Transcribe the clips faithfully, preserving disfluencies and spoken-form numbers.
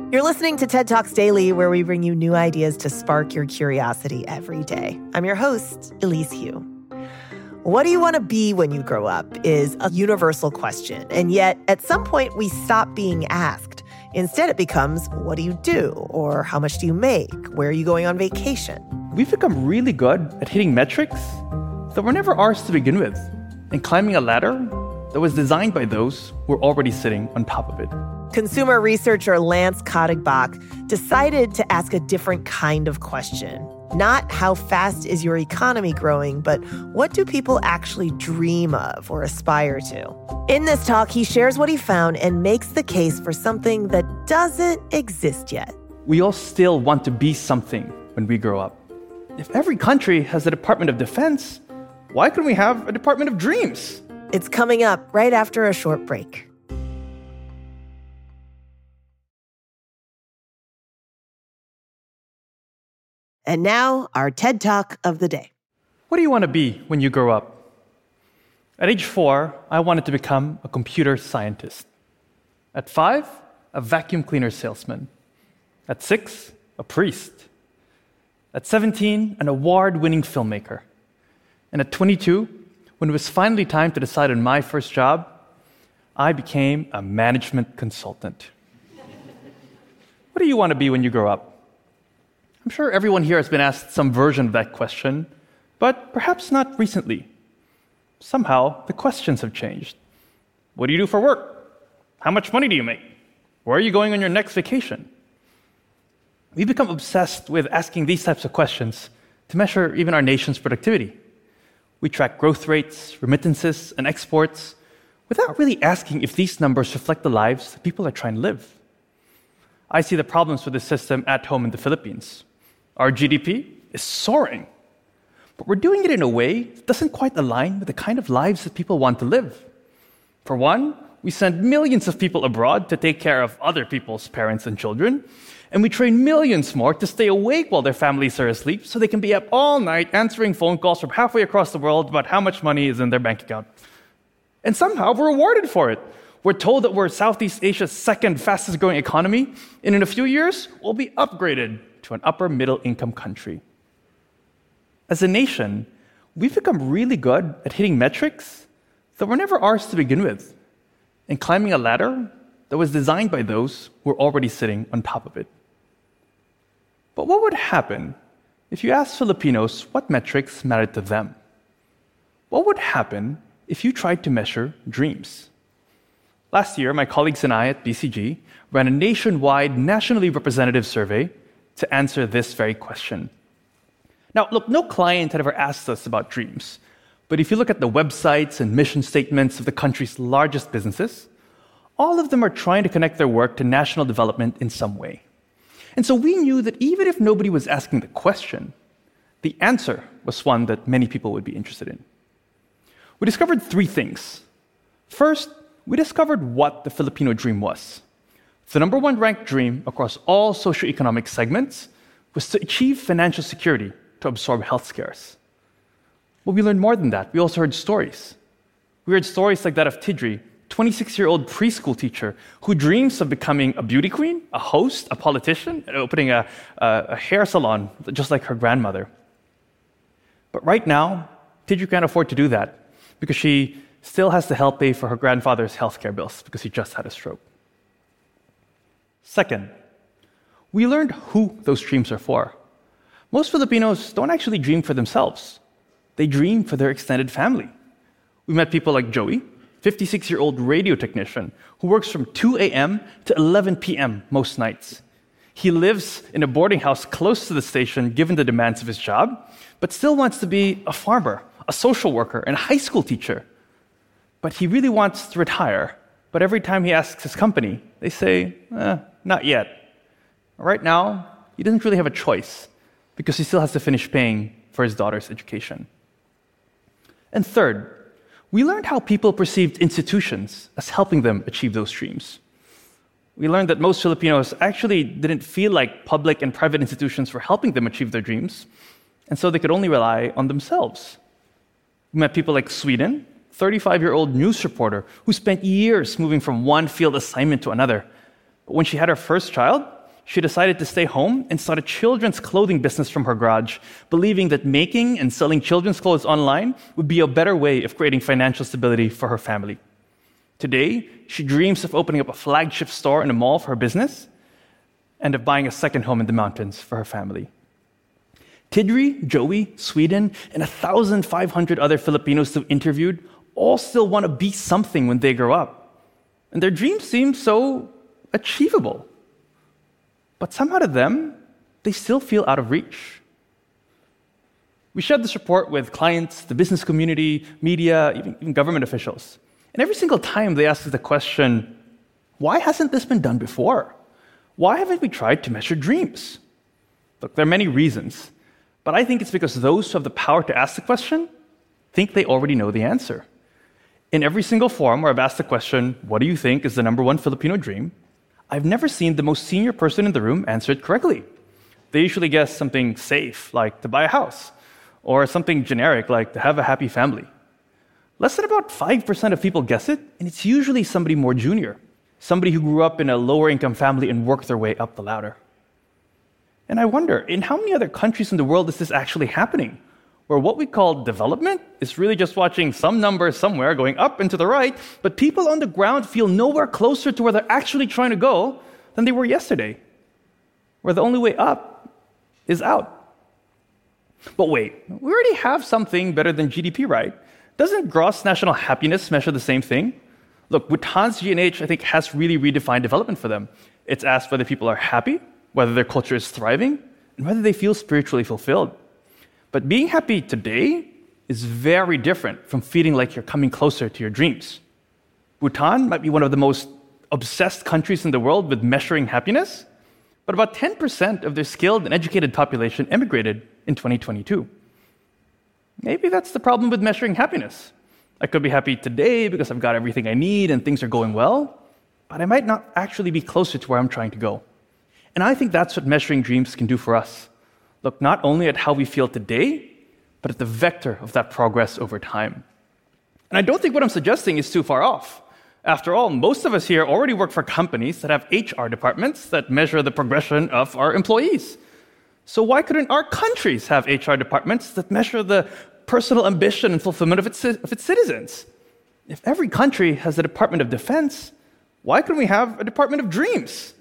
You're listening to TED Talks Daily, where we bring you new ideas to spark your curiosity every day. I'm your host, Elise Hu. What do you want to be when you grow up is a universal question. And yet, at some point, we stop being asked. Instead, it becomes, what do you do? Or how much do you make? Where are you going on vacation? We've become really good at hitting metrics that were never ours to begin with, and climbing a ladder that was designed by those who were already sitting on top of it. Consumer researcher Lance Kotigbach decided to ask a different kind of question. Not how fast is your economy growing, but what do people actually dream of or aspire to? In this talk, he shares what he found and makes the case for something that doesn't exist yet. We all still want to be something when we grow up. If every country has a Department of Defense, why couldn't we have a Department of Dreams? It's coming up right after a short break. And now, our TED Talk of the day. What do you want to be when you grow up? At age four, I wanted to become a computer scientist. At five, a vacuum cleaner salesman. At six, a priest. At seventeen, an award-winning filmmaker. And at twenty-two, when it was finally time to decide on my first job, I became a management consultant. What do you want to be when you grow up? I'm sure everyone here has been asked some version of that question, but perhaps not recently. Somehow, the questions have changed. What do you do for work? How much money do you make? Where are you going on your next vacation? We've become obsessed with asking these types of questions to measure even our nation's productivity. We track growth rates, remittances, and exports without really asking if these numbers reflect the lives that people are trying to live. I see the problems with this system at home in the Philippines. Our G D P is soaring, but we're doing it in a way that doesn't quite align with the kind of lives that people want to live. For one, we send millions of people abroad to take care of other people's parents and children, and we train millions more to stay awake while their families are asleep so they can be up all night answering phone calls from halfway across the world about how much money is in their bank account. And somehow we're rewarded for it. We're told that we're Southeast Asia's second fastest growing economy, and in a few years, we'll be upgraded to an upper middle income country. As a nation, we've become really good at hitting metrics that were never ours to begin with, and climbing a ladder that was designed by those who were already sitting on top of it. But what would happen if you asked Filipinos what metrics mattered to them? What would happen if you tried to measure dreams? Last year, my colleagues and I at B C G ran a nationwide, nationally representative survey to answer this very question. Now, look, no client had ever asked us about dreams, but if you look at the websites and mission statements of the country's largest businesses, all of them are trying to connect their work to national development in some way. And so we knew that even if nobody was asking the question, the answer was one that many people would be interested in. We discovered three things. First, we discovered what the Filipino dream was. The number one ranked dream across all socioeconomic segments was to achieve financial security to absorb health scares. But we learned more than that. We also heard stories. We heard stories like that of Tidri, twenty-six-year-old preschool teacher who dreams of becoming a beauty queen, a host, a politician, and opening a, a, a hair salon just like her grandmother. But right now, Tidri can't afford to do that because she still has to help pay for her grandfather's healthcare bills because he just had a stroke. Second, we learned who those dreams are for. Most Filipinos don't actually dream for themselves. They dream for their extended family. We met people like Joey, fifty-six-year-old radio technician who works from two a.m. to eleven p.m. most nights. He lives in a boarding house close to the station given the demands of his job, but still wants to be a farmer, a social worker, and a high school teacher. But he really wants to retire. But every time he asks his company, they say, eh, not yet. Right now, he doesn't really have a choice because he still has to finish paying for his daughter's education. And third, we learned how people perceived institutions as helping them achieve those dreams. We learned that most Filipinos actually didn't feel like public and private institutions were helping them achieve their dreams, and so they could only rely on themselves. We met people like Sweden, thirty-five-year-old news reporter who spent years moving from one field assignment to another. But when she had her first child, she decided to stay home and start a children's clothing business from her garage, believing that making and selling children's clothes online would be a better way of creating financial stability for her family. Today, she dreams of opening up a flagship store in a mall for her business and of buying a second home in the mountains for her family. Tidri, Joey, Sweden, and one thousand five hundred other Filipinos who interviewed all still want to be something when they grow up. And their dreams seem so achievable. But somehow to them, they still feel out of reach. We shared this report with clients, the business community, media, even, even government officials. And every single time they ask us the question, why hasn't this been done before? Why haven't we tried to measure dreams? Look, there are many reasons, but I think it's because those who have the power to ask the question think they already know the answer. In every single forum where I've asked the question, what do you think is the number one Filipino dream? I've never seen the most senior person in the room answer it correctly. They usually guess something safe, like to buy a house, or something generic, like to have a happy family. Less than about five percent of people guess it, and it's usually somebody more junior, somebody who grew up in a lower-income family and worked their way up the ladder. And I wonder, in how many other countries in the world is this actually happening? Where what we call development is really just watching some number somewhere going up and to the right, but people on the ground feel nowhere closer to where they're actually trying to go than they were yesterday, where the only way up is out. But wait, we already have something better than G D P, right? Doesn't gross national happiness measure the same thing? Look, Bhutan's G N H, I think, has really redefined development for them. It's asked whether people are happy, whether their culture is thriving, and whether they feel spiritually fulfilled. But being happy today is very different from feeling like you're coming closer to your dreams. Bhutan might be one of the most obsessed countries in the world with measuring happiness, but about ten percent of their skilled and educated population emigrated in twenty twenty-two. Maybe that's the problem with measuring happiness. I could be happy today because I've got everything I need and things are going well, but I might not actually be closer to where I'm trying to go. And I think that's what measuring dreams can do for us. Look not only at how we feel today, but at the vector of that progress over time. And I don't think what I'm suggesting is too far off. After all, most of us here already work for companies that have H R departments that measure the progression of our employees. So why couldn't our countries have H R departments that measure the personal ambition and fulfillment of its, of its citizens? If every country has a Department of Defense, why couldn't we have a Department of Dreams?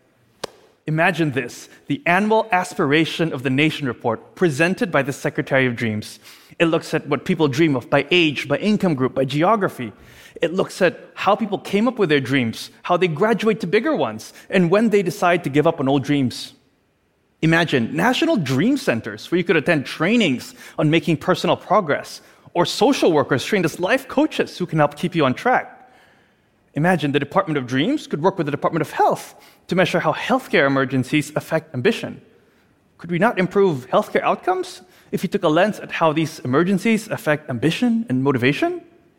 Imagine this, the annual Aspiration of the Nation report presented by the Secretary of Dreams. It looks at what people dream of by age, by income group, by geography. It looks at how people came up with their dreams, how they graduate to bigger ones, and when they decide to give up on old dreams. Imagine national dream centers where you could attend trainings on making personal progress, or social workers trained as life coaches who can help keep you on track. Imagine the Department of Dreams could work with the Department of Health to measure how healthcare emergencies affect ambition. Could we not improve healthcare outcomes if we took a lens at how these emergencies affect ambition and motivation?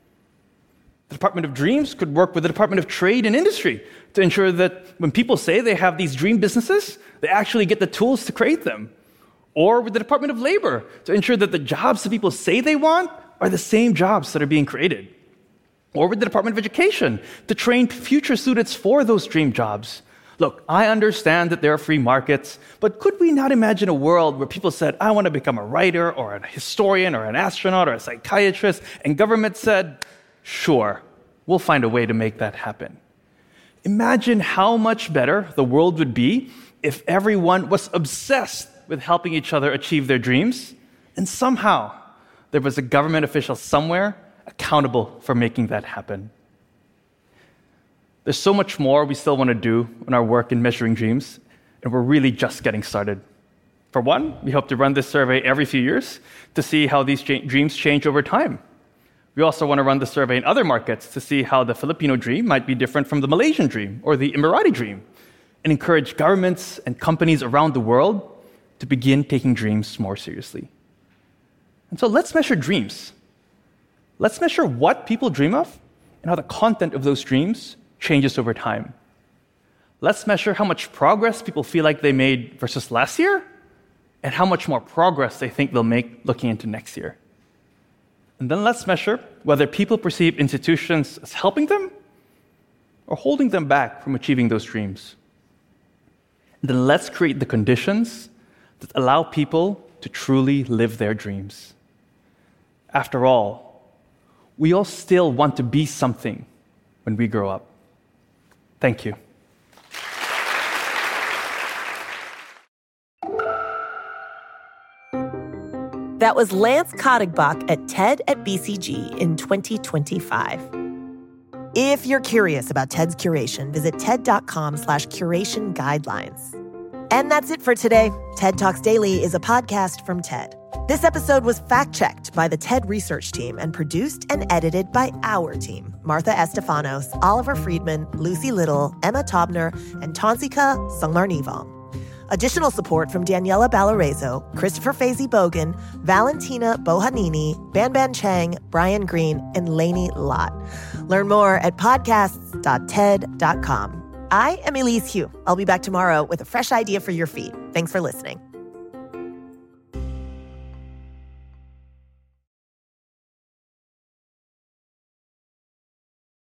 The Department of Dreams could work with the Department of Trade and Industry to ensure that when people say they have these dream businesses, they actually get the tools to create them. Or with the Department of Labor to ensure that the jobs that people say they want are the same jobs that are being created. Or with the Department of Education to train future students for those dream jobs. Look, I understand that there are free markets, but could we not imagine a world where people said, I want to become a writer or a historian or an astronaut or a psychiatrist, and government said, sure, we'll find a way to make that happen. Imagine how much better the world would be if everyone was obsessed with helping each other achieve their dreams, and somehow there was a government official somewhere accountable for making that happen. There's so much more we still want to do in our work in measuring dreams, and we're really just getting started. For one, we hope to run this survey every few years to see how these cha- dreams change over time. We also want to run the survey in other markets to see how the Filipino dream might be different from the Malaysian dream or the Emirati dream, and encourage governments and companies around the world to begin taking dreams more seriously. And so let's measure dreams. Let's measure what people dream of and how the content of those dreams changes over time. Let's measure how much progress people feel like they made versus last year and how much more progress they think they'll make looking into next year. And then let's measure whether people perceive institutions as helping them or holding them back from achieving those dreams. then let's create the conditions that allow people to truly live their dreams. After all, we all still want to be something when we grow up. Thank you. That was Lance Kotigbach at TED at B C G in twenty twenty-five. If you're curious about TED's curation, visit TED.com slash curation guidelines. And that's it for today. TED Talks Daily is a podcast from TED. This episode was fact-checked by the TED research team and produced and edited by our team. Martha Estefanos, Oliver Friedman, Lucy Little, Emma Tobner, and Tansika Sungmarnivong. Additional support from Daniela Balarezo, Christopher Fazy Bogan, Valentina Bohanini, Ban Ban Chang, Brian Green, and Lainey Lott. Learn more at podcasts dot ted dot com. I am Elise Hu. I'll be back tomorrow with a fresh idea for your feed. Thanks for listening.